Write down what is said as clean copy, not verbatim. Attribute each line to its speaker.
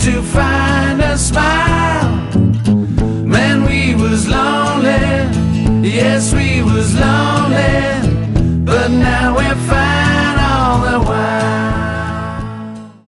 Speaker 1: to find a smile. Man, we was lonely, yes, we was lonely, but now we're